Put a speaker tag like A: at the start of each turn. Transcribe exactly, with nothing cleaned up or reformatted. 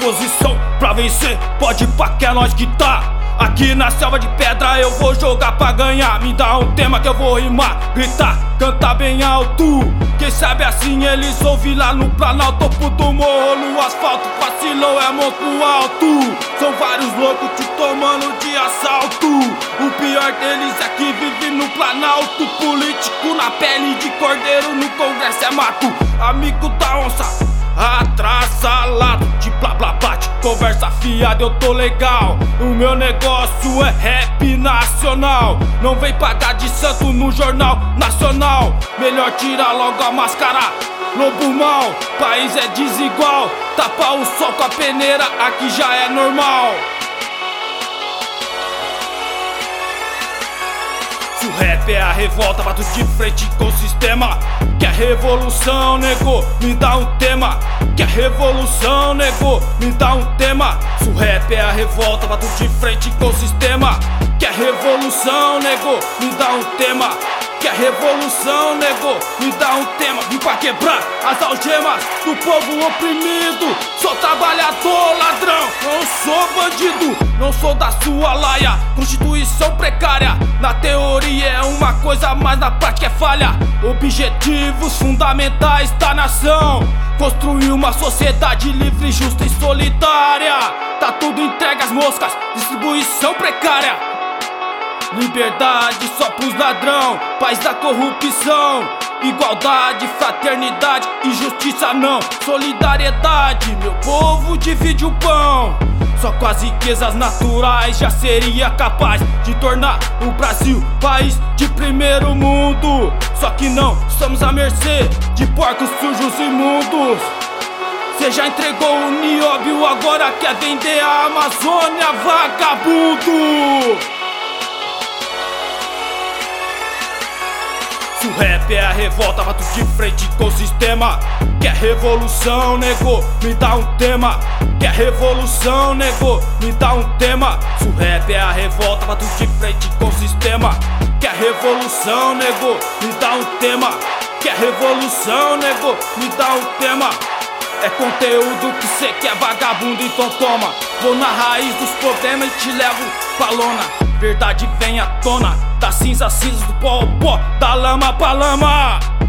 A: disposição pra vencer, pode pá que é nós que tá. Aqui na selva de pedra eu vou jogar pra ganhar. Me dá um tema que eu vou rimar, gritar, cantar bem alto. Quem sabe assim eles ouvem lá no Planalto. Topo do morro, no asfalto, vacilou é mão pro alto. São vários loucos te tomando de assalto. O pior deles é que vive no Planalto. Político na pele de cordeiro, no Congresso é mato. Amigo da onça, atrasalado, de blá blá bate, conversa fiada, eu tô legal. O meu negócio é rap nacional. Não vem pagar de santo no jornal nacional. Melhor tirar logo a máscara, lobo mal. País é desigual, tapa o sol com a peneira, aqui já é normal. Se o rap é a revolta, bato de frente com o sistema. Que a revolução, nego, me dá um tema. Que a revolução, nego, me dá um tema. Se o rap é a revolta, bato de frente com o sistema. Que a revolução, nego, me dá um tema. Que a revolução, nego, me dá um tema. Vim pra quebrar as algemas do povo oprimido. Sou trabalhador, ladrão, não sou bandido. Não sou da sua laia, constituição precária. Na teoria é uma coisa, mas na prática é falha. Objetivos fundamentais da nação: construir uma sociedade livre, justa e solitária. Tá tudo entregue às moscas, distribuição precária. Liberdade só pros ladrão, paz da corrupção. Igualdade, fraternidade e justiça não. Solidariedade, meu povo divide o pão. Só com as riquezas naturais já seria capaz de tornar o Brasil país de primeiro mundo. Só que não, estamos à mercê de porcos sujos e imundos. Cê já entregou o nióbio, agora quer vender a Amazônia, vagabundo. Se o rap é a revolta, bato de frente com o sistema. Que a revolução, nego, me dá um tema. Que a revolução, nego, me dá um tema. Se o rap é a revolta, bato de frente com o sistema. Que a revolução, nego, me dá um tema. Que a revolução, nego, me dá um tema. É conteúdo que cê quer, vagabundo, então toma. Vou na raiz dos problemas e te levo pra lona. Verdade vem à tona, da cinza, cinza, do pó, pó, da lama pra lama.